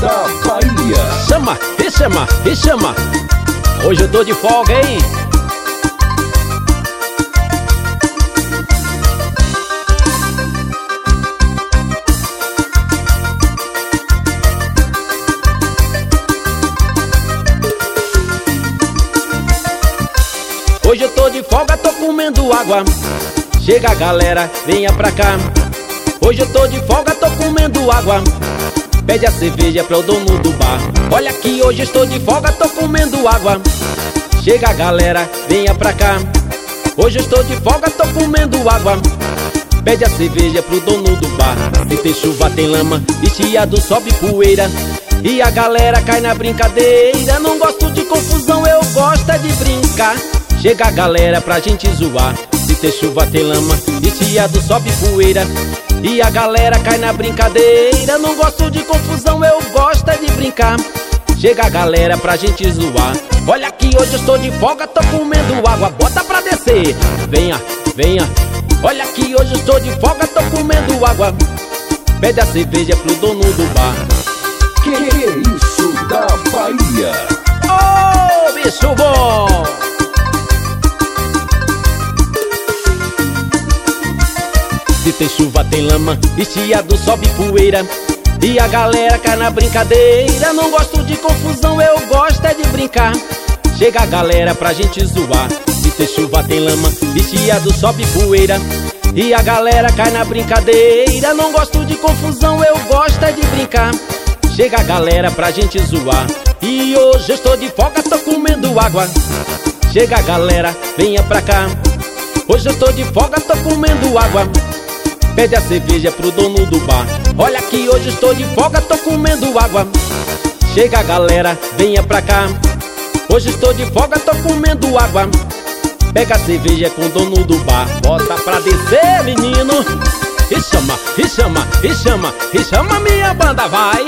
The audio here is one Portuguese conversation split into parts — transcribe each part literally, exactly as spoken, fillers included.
da Bahia. Chama, e chama, e chama. Hoje eu tô de folga, hein? Hoje eu tô de folga, tô comendo água. Chega a galera, venha pra cá. Hoje eu tô de folga, tô comendo água. Pede a cerveja para o dono do bar. Olha que hoje eu estou de folga, tô comendo água. Chega a galera, venha pra cá. Hoje eu estou de folga, tô comendo água. Pede a cerveja pro dono do bar. Se tem chuva, tem lama, e chiado sobe poeira, e a galera cai na brincadeira. Não gosto de confusão, eu gosto é de brincar. Chega a galera pra gente zoar. Se tem chuva, tem lama, e chiado sobe poeira, e a galera cai na brincadeira. Não gosto de confusão, eu gosto é de brincar. Chega a galera pra gente zoar. Olha que hoje eu estou de folga, tô comendo água. Bota pra descer, venha, venha. Olha que hoje eu estou de folga, tô comendo água. Pede a cerveja pro dono do bar. Que isso da Bahia? Ô, oh, bicho bom! Se tem chuva, tem lama, e chiado sobe poeira, e a galera cai na brincadeira. Não gosto de confusão, eu gosto é de brincar. Chega a galera pra gente zoar. Se tem chuva, tem lama, e chiado sobe poeira, e a galera cai na brincadeira. Não gosto de confusão, eu gosto é de brincar. Chega a galera pra gente zoar. E hoje eu estou de folga, tô comendo água. Chega a galera, venha pra cá. Hoje eu estou de folga, tô comendo água. Pede a cerveja pro dono do bar. Olha que hoje estou de folga, tô comendo água. Chega a galera, venha pra cá. Hoje estou de folga, tô comendo água. Pega a cerveja com o dono do bar. Bota pra descer, menino. E chama, e chama, e chama, e chama minha banda, vai.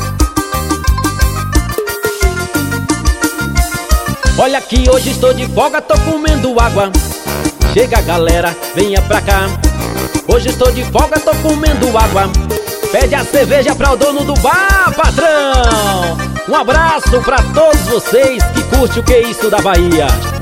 Olha que hoje estou de folga, tô comendo água. Chega a galera, venha pra cá. Hoje estou de folga, tô comendo água. Pede a cerveja para o dono do bar, patrão. Um abraço para todos vocês que curtem o que é isso da Bahia.